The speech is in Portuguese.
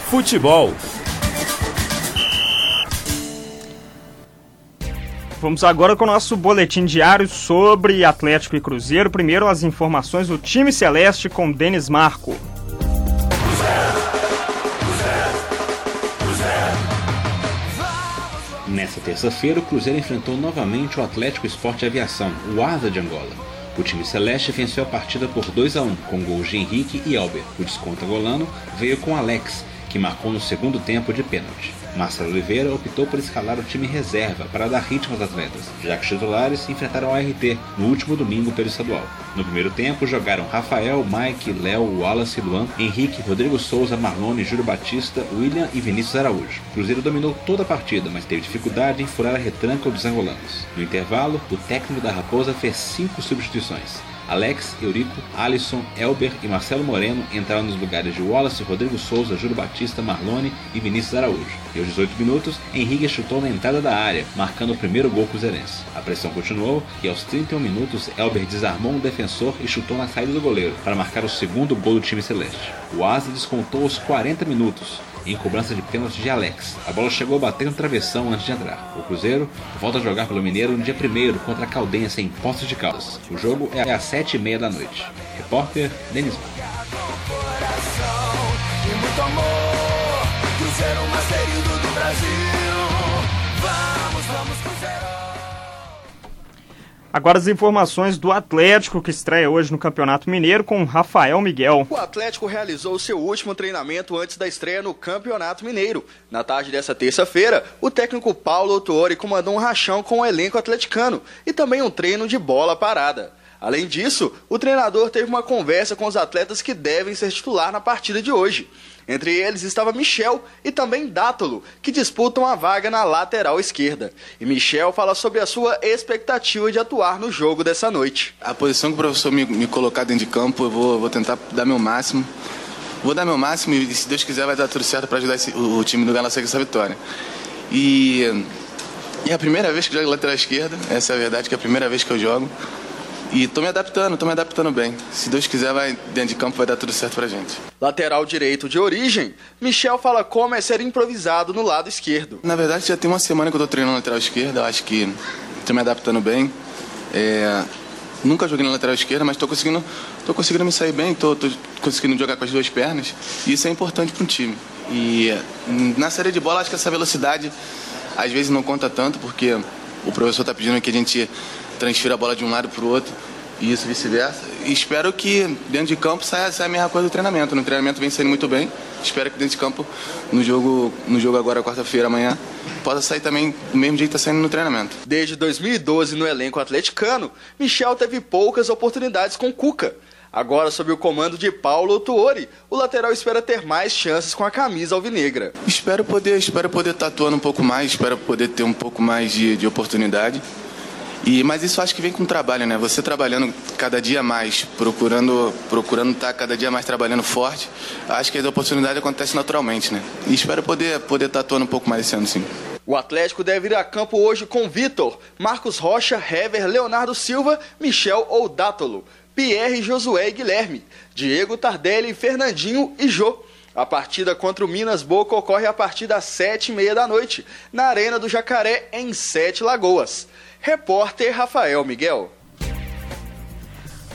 Futebol. Vamos agora com o nosso boletim diário sobre Atlético e Cruzeiro. Primeiro, as informações do time celeste com Denis Marco. Nesta terça-feira, o Cruzeiro enfrentou novamente o Atlético Esporte Aviação, o Asa de Angola. O time celeste venceu a partida por 2-1, com gols de Henrique e Elber. O desconto angolano veio com Alex, que marcou no segundo tempo de pênalti. Marcelo Oliveira optou por escalar o time reserva para dar ritmo aos atletas, já que os titulares enfrentaram o ART no último domingo pelo estadual. No primeiro tempo jogaram Rafael, Mike, Léo, Wallace, Luan, Henrique, Rodrigo Souza, Marlone, Júlio Batista, William e Vinícius Araújo. O Cruzeiro dominou toda a partida, mas teve dificuldade em furar a retranca dos angolanos. No intervalo, o técnico da Raposa fez 5 substituições. Alex, Eurico, Alisson, Elber e Marcelo Moreno entraram nos lugares de Wallace, Rodrigo Souza, Júlio Batista, Marlone e Vinícius Araújo. E aos 18 minutos, Henrique chutou na entrada da área, marcando o primeiro gol cruzeirense. A pressão continuou e aos 31 minutos, Elber desarmou um defensor e chutou na saída do goleiro, para marcar o segundo gol do time celeste. O Asa descontou aos 40 minutos, em cobrança de pênalti de Alex. A bola chegou a bater no travessão antes de entrar. O Cruzeiro volta a jogar pelo Mineiro no dia 1º contra a Caldense em Poços de Caldas. O jogo é às 7h30 da noite. Repórter Denis Marco. Agora as informações do Atlético, que estreia hoje no Campeonato Mineiro com Rafael Miguel. O Atlético realizou seu último treinamento antes da estreia no Campeonato Mineiro. Na tarde dessa terça-feira, o técnico Paulo Autuori comandou um rachão com o elenco atleticano e também um treino de bola parada. Além disso, o treinador teve uma conversa com os atletas que devem ser titular na partida de hoje. Entre eles estava Michel e também Dátolo, que disputam a vaga na lateral esquerda. E Michel fala sobre a sua expectativa de atuar no jogo dessa noite. A posição que o professor me colocar dentro de campo, eu vou tentar dar meu máximo. Vou dar meu máximo e, se Deus quiser, vai dar tudo certo para ajudar o time do Galo a seguir essa vitória. E é a primeira vez que eu jogo lateral esquerda, essa é a verdade, que é a primeira vez que eu jogo. E tô me adaptando bem. Se Deus quiser, dentro de campo vai dar tudo certo pra gente. Lateral direito de origem, Michel fala como é ser improvisado no lado esquerdo. Na verdade, já tem uma semana que eu tô treinando lateral esquerda, eu acho que tô me adaptando bem. Nunca joguei na lateral esquerda, mas tô conseguindo me sair bem, tô conseguindo jogar com as duas pernas. E isso é importante para um time. E na série de bola, acho que essa velocidade às vezes não conta tanto, porque o professor tá pedindo que a gente transfira a bola de um lado para o outro e isso vice-versa. E espero que dentro de campo saia a mesma coisa do treinamento. No treinamento vem saindo muito bem. Espero que dentro de campo, no jogo agora, quarta-feira, amanhã, possa sair também do mesmo jeito que está saindo no treinamento. Desde 2012, no elenco atleticano, Michel teve poucas oportunidades com Cuca. Agora, sob o comando de Paulo Autuori, o lateral espera ter mais chances com a camisa alvinegra. Espero poder estar atuando um pouco mais, espero poder ter um pouco mais de oportunidade. Mas isso acho que vem com o trabalho, né? Você trabalhando cada dia mais, procurando estar cada dia mais trabalhando forte, acho que as oportunidades acontecem naturalmente, né? E espero poder estar atuando um pouco mais esse ano, sim. O Atlético deve ir a campo hoje com Vitor, Marcos Rocha, Hever, Leonardo Silva, Michel ou Dátolo, Pierre, Josué e Guilherme, Diego, Tardelli, Fernandinho e Jô. A partida contra o Minas Boca ocorre a partir das 7h30 da noite, na Arena do Jacaré, em Sete Lagoas. Repórter Rafael Miguel.